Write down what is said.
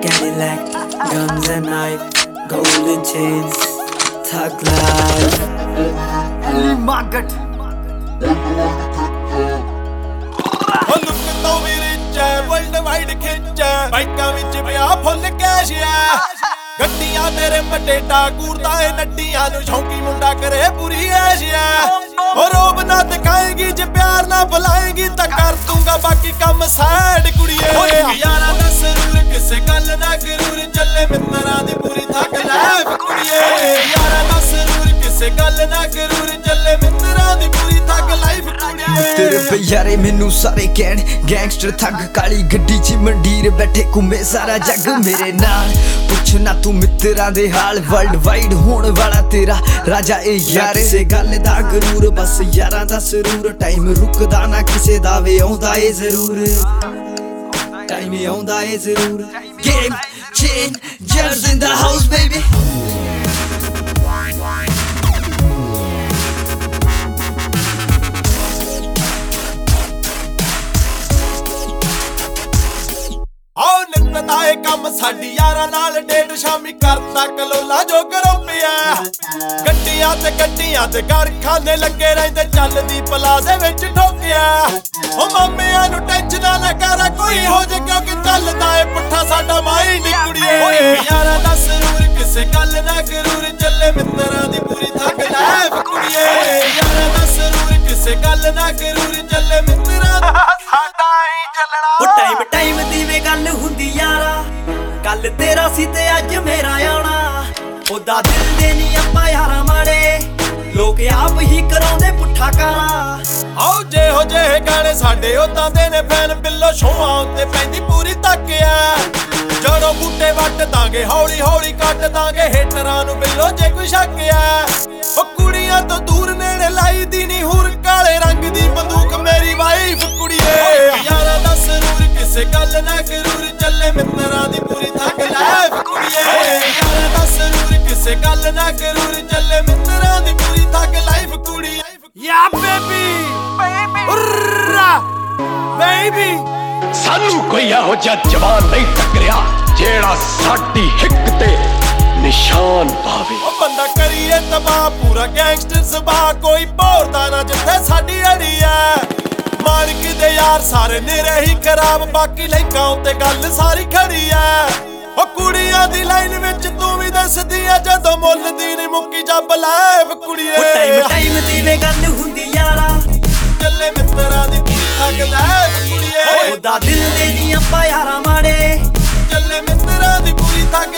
Cadillac, guns and knife, golden chains, thug life. Margaret. Look तो भी rich है, world wide खिंच है, बाइकां विच पिया फुल कैश है। गड्डियां तेरे पटेटा कूरदा है, नड्डियां नूं शौकी मुंडा करे पूरी ऐश है। और रोब ना दिखाएगी जे प्यार ना बुलाएगी तां कर दूंगा बाकी काम साइड कुड़िए। यारा दा सरूर किसे गल ना गरूर, चले मित्तरां दी पूरी थक लाइफ कुड़िए। यारा दा सरूर किसे गल ना गरूर, चले मित्तरां दी पूरी थक लाइफ कुड़िए। तेरे बयारे मैनू सारे कहण गैंगस्टर थग, काली गड्डी च मंडीर बैठे घूमे सारा जग मेरे नाल। पुछना तू मित्तरां दे हाल, वर्ल्ड वाइड होण वाला तेरा राजा ए यार। किसे गल दा गरूर, बस यारां दा सरूर, टाइम रुकदा ना किसे दा वे आउंदा ए जरूर, टाइम आउंदा ए जरूर। Game changers in the house baby। ਆਏ ਕੰਮ ਸਾਡੀ ਯਾਰਾਂ ਨਾਲ ਡੇਢ ਸ਼ਾਮੀ ਕਰਦਾ ਕਲੋਲਾ ਜੋ ਗਰੋਪਿਆ। ਗੱਡੀਆਂ ਤੇ ਕਾਰਖਾਨੇ ਲੱਗੇ ਰਹਿੰਦੇ, ਚੱਲਦੀ ਪਲਾਜ਼ੇ ਵਿੱਚ ਠੋਕਿਆ। ਉਹ ਮਾਮਿਆਂ ਨੂੰ ਟੈਨਸ਼ਨਾਂ ਨਾ ਕਰ ਕੋਈ ਹੋ ਜੇ, ਕਿਉਂਕਿ ਚੱਲਦਾ ਏ ਪੁੱਠਾ ਸਾਡਾ ਮਾਈਂਡ ਕੁੜੀਏ। ਯਾਰਾਂ ਦਾ ਸਰੂਰ ਕਿਸੇ ਗੱਲ ਨਾ ਗਰੂਰ, ਚੱਲੇ ਮਿੱਤਰਾਂ ਦੀ ਪੂਰੀ ਥੱਕ ਲਾਈਫ ਕੁੜੀਏ। ਯਾਰਾਂ ਦਾ ਸਰੂਰ ਕਿਸੇ ਗੱਲ ਨਾ ਗਰੂਰ, ਚੱਲੇ ਮਿੱਤਰਾਂ ਦਾ ਸਾਡਾ ਹੀ ਚੱਲਣਾ। ਉਹ ਟਾਈਮ ਦੀ ਵੇ ਗੱਲ ਹੁੰਦੀ ਯਾਰਾ, ਕੱਲ ਤੇਰਾ ਸੀ ਤੇ ਅੱਜ ਮੇਰਾ ਆਉਣਾ। ਉਹਦਾ ਦਿਲ ਦੇ ਨਹੀਂ ਆਪਾਂ ਯਾਰਾ ਮਾੜੇ, ਲੋਕ ਆਪ ਹੀ ਕਰਾਉਂਦੇ ਪੁੱਠਾ ਕਾਲਾ। ਆਓ ਜਿਹੋ ਜਿਹੇ ਗਾਣੇ ਸਾਡੇ ਉਦਾਂ ਦੇ ਨੇ ਫੈਨ, ਬਿੱਲੋ ਸ਼ੋਆਂ ਉੱਤੇ ਪੈਂਦੀ ਪੂਰੀ ਤੱਕਿਆ। ਜਦੋਂ ਬੂਟੇ ਵੱਟ ਦਾਂਗੇ ਹੌਲੀ ਹੌਲੀ ਕੱਟ ਦਾਂਗੇ ਹੇਟਰਾਂ ਨੂੰ ਬਿੱਲੋ ਜੇ ਕੋਈ ਸ਼ੱਕਿਆ। ਉਹ ਕੁੜੀਆਂ ਤੋਂ ਦੂਰ ਨੇੜੇ ਲਾਈ ਦੀ ਨੀ ਹੂਰ, ਕਾਲੇ ਰੰਗ ਦੀ ਬੰਦੂਕ ਮੇਰੀ ਵਾਈਫ ਕੁੜੀਏ। ਯਾਰਾਂ ਦਾ ਸਰੂਰ ਕਿਸੇ ਗੱਲ ਨਾ ਗਰੂਰ, ਚੱਲੇ ਮਿੱਤਰਾਂ ਦੀ ਪੂਰੀ ਥੱਕ ਲਾਈਫ ਕੁੜੀਏ। ਯਾਰਾਂ ਦਾ ਸਰੂਰ ਕਿਸੇ ਗੱਲ ਨਾ ਗਰੂਰ, ਚੱਲੇ ਮਿੱਤਰਾਂ ਦੀ ਪੂਰੀ ਥੱਕ ਲਾਈਫ ਕੁੜੀ। ਯਾ ਬੇਬੀ ਬੇਬੀ ਸਾਨੂੰ ਕੋਈ ਇਹੋ ਜਿਹਾ ਜਵਾਨ ਨਹੀਂ ਟੱਕਰਿਆ ਜਿਹੜਾ ਸਾਡੀ ਹਿੱਕ ਤੇ ਨਿਸ਼ਾਨ ਪਾਵੇ। ਉਹ ਬੰਦਾ ਕਰੀਏ ਤਬਾਹ ਪੂਰਾ ਗੈਂਗਸਟਰ ਸੁਭਾਅ, ਕੋਈ ਭੌਰਦਾ ਨਾ ਜਿੱਥੇ ਸਾਡੀ ਅੜੀ ਐ। ਮਾਲਕ ਦੇ ਯਾਰ ਸਾਰੇ ਨੇਰੇ ਹੀ ਖਰਾਬ, ਬਾਕੀ ਲਾਈਕਾਂ ਉੱਤੇ ਗੱਲ ਸਾਰੀ ਖੜੀ ਐ। ਉਹ ਕੁੜੀਆਂ ਦੀ ਲਾਈਨ ਵਿੱਚ ਤੂੰ ਵੀ ਦੱਸਦੀ ਐ, ਜਦੋਂ ਮੁੱਲ ਦੀ ਨੀ ਮੁੱਕੀ ਜੱਬ ਲਾਈਫ ਕੁੜੀਏ। ਟਾਈਮ ਦੀ ਵੇ ਗੱਲ ਹੁੰਦੀ ਯਾਰਾ, ਚੱਲੇ ਮਿੱਤਰਾਂ ਦੀ ਪੂਰੀ ਥੱਕ ਲਾਈਫ ਕੁੜੀਏ। ਉਹਦਾ ਦਿਲ ਦੇ ਨਹੀਂ ਆਪਾਂ ਯਾਰਾ ਮਾੜੇ, ਚੱਲੇ ਮਿੱਤਰਾਂ ਦੀ ਪੂਰੀ ਥੱਕ